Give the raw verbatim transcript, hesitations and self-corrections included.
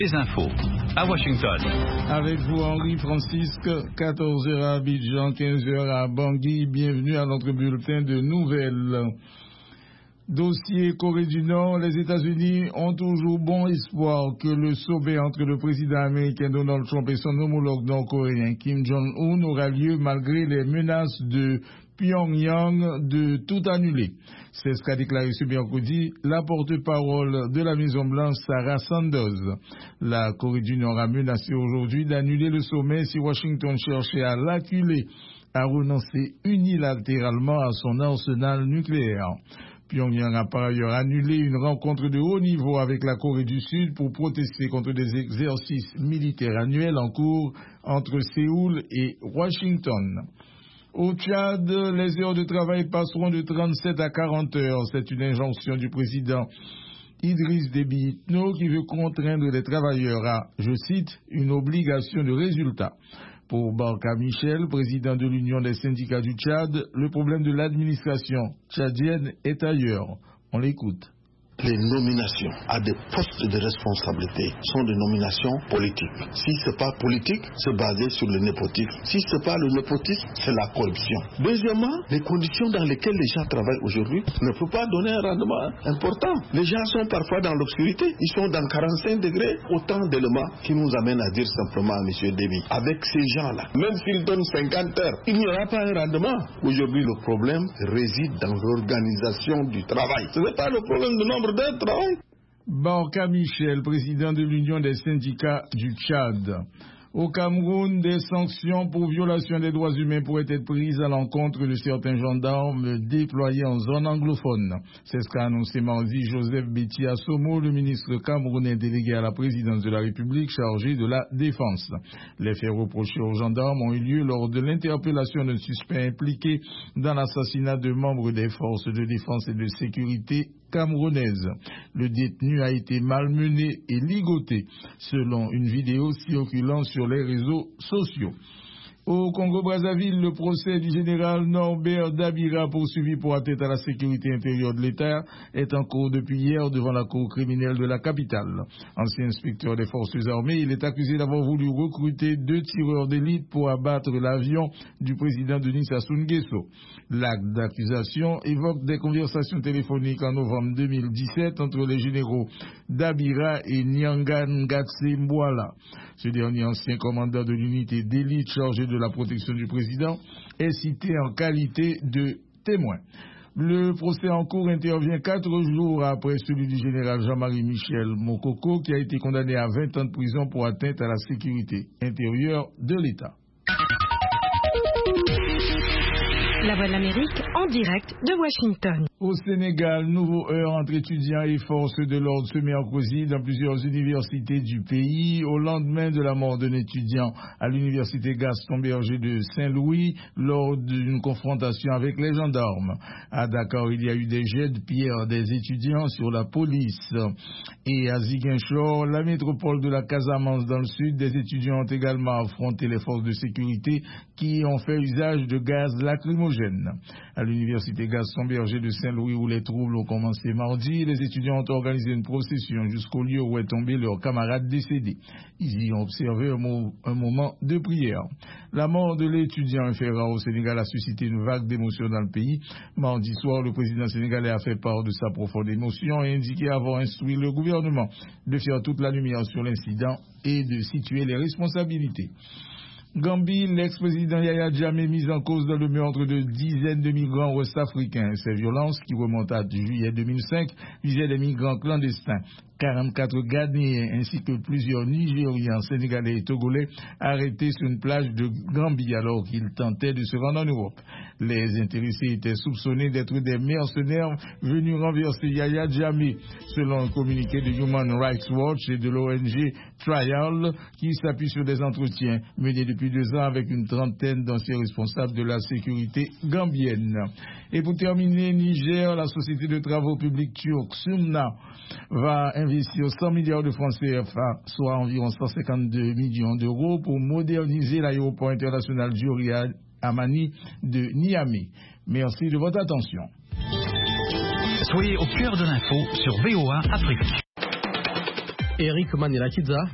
Les infos à Washington. Avec vous Henri Francisque, quatorze heures à Abidjan, quinze heures à Bangui. Bienvenue à notre bulletin de nouvelles. Dossier Corée du Nord, les États-Unis ont toujours bon espoir que le sommet entre le président américain Donald Trump et son homologue nord-coréen Kim Jong-un aura lieu malgré les menaces de Pyongyang de tout annuler. C'est ce qu'a déclaré ce mercredi la porte-parole de la Maison-Blanche Sarah Sanders. La Corée du Nord a menacé aujourd'hui d'annuler le sommet si Washington cherchait à l'acculer à renoncer unilatéralement à son arsenal nucléaire. Pyongyang a par ailleurs annulé une rencontre de haut niveau avec la Corée du Sud pour protester contre des exercices militaires annuels en cours entre Séoul et Washington. Au Tchad, les heures de travail passeront de trente-sept à quarante heures. C'est une injonction du président Idriss Déby Itno qui veut contraindre les travailleurs à, je cite, une obligation de résultat. Pour Barka Michel, président de l'Union des syndicats du Tchad, le problème de l'administration tchadienne est ailleurs. On l'écoute. Les nominations à des postes de responsabilité sont des nominations politiques. Si ce n'est pas politique, c'est basé sur le népotisme. Si ce n'est pas le népotisme, c'est la corruption. Deuxièmement, les conditions dans lesquelles les gens travaillent aujourd'hui ne peuvent pas donner un rendement important. Les gens sont parfois dans l'obscurité. Ils sont dans quarante-cinq degrés. Autant d'éléments qui nous amènent à dire simplement à M. Déby, avec ces gens-là, même s'ils donnent cinquante heures, il n'y aura pas un rendement. Aujourd'hui, le problème réside dans l'organisation du travail. Ce n'est pas le problème du nombre d'heures de travail. Barka Michel, président de l'Union des syndicats du Tchad. Au Cameroun, des sanctions pour violation des droits humains pourraient être prises à l'encontre de certains gendarmes déployés en zone anglophone. C'est ce qu'a annoncé mardi Joseph Betty Assomo, le ministre camerounais délégué à la présidence de la République chargé de la défense. Les faits reprochés aux gendarmes ont eu lieu lors de l'interpellation d'un suspect impliqué dans l'assassinat de membres des forces de défense et de sécurité camerounaise. Le détenu a été malmené et ligoté, selon une vidéo circulant sur les réseaux sociaux. Au Congo-Brazzaville, le procès du général Norbert Dabira, poursuivi pour atteinte à la sécurité intérieure de l'État, est en cours depuis hier devant la cour criminelle de la capitale. Ancien inspecteur des forces armées, il est accusé d'avoir voulu recruter deux tireurs d'élite pour abattre l'avion du président Denis Sassou Nguesso. L'acte d'accusation évoque des conversations téléphoniques en novembre deux mille dix-sept entre les généraux Dabira et Nyanga Ngatse Mbouala. Ce dernier ancien commandant de l'unité d'élite chargé de la protection du président est cité en qualité de témoin. Le procès en cours intervient quatre jours après celui du général Jean-Marie Michel Mokoko qui a été condamné à vingt ans de prison pour atteinte à la sécurité intérieure de l'État. La Voix de l'Amérique en direct de Washington. Au Sénégal, nouveau heurt entre étudiants et forces de l'ordre ce mercredi dans plusieurs universités du pays au lendemain de la mort d'un étudiant à l'université Gaston Berger de Saint-Louis lors d'une confrontation avec les gendarmes. À Dakar, il y a eu des jets de pierre des étudiants sur la police. Et à Ziguinchor, la métropole de la Casamance dans le sud, des étudiants ont également affronté les forces de sécurité qui ont fait usage de gaz lacrymogène. À l'université Gaston Berger de Saint-Louis où les troubles ont commencé mardi, les étudiants ont organisé une procession jusqu'au lieu où est tombé leur camarade décédé. Ils y ont observé un, mo- un moment de prière. La mort de l'étudiant, un fait rare au Sénégal, a suscité une vague d'émotion dans le pays. Mardi soir, le président sénégalais a fait part de sa profonde émotion et indiqué avoir instruit le gouvernement de faire toute la lumière sur l'incident et de situer les responsabilités. Gambie, l'ex-président Yaya Jammeh mis en cause dans le meurtre de dizaines de migrants ouest-africains. Ces violences, qui remontent à juillet deux mille cinq, visaient des migrants clandestins. quarante-quatre Ghanéens ainsi que plusieurs Nigérians, Sénégalais et Togolais arrêtés sur une plage de Gambie alors qu'ils tentaient de se rendre en Europe. Les intéressés étaient soupçonnés d'être des mercenaires venus renverser Yaya Jammeh, selon un communiqué de Human Rights Watch et de l'O N G Trial, qui s'appuie sur des entretiens menés depuis deux ans avec une trentaine d'anciens responsables de la sécurité gambienne. Et pour terminer, Niger, la société de travaux publics turque Sumna va investir cent milliards de francs C F A, soit environ cent cinquante-deux millions d'euros, pour moderniser l'aéroport international Diori Amani de Niamey. Merci de votre attention. Soyez au cœur de l'info sur V O A Afrique. Eric Manirakiza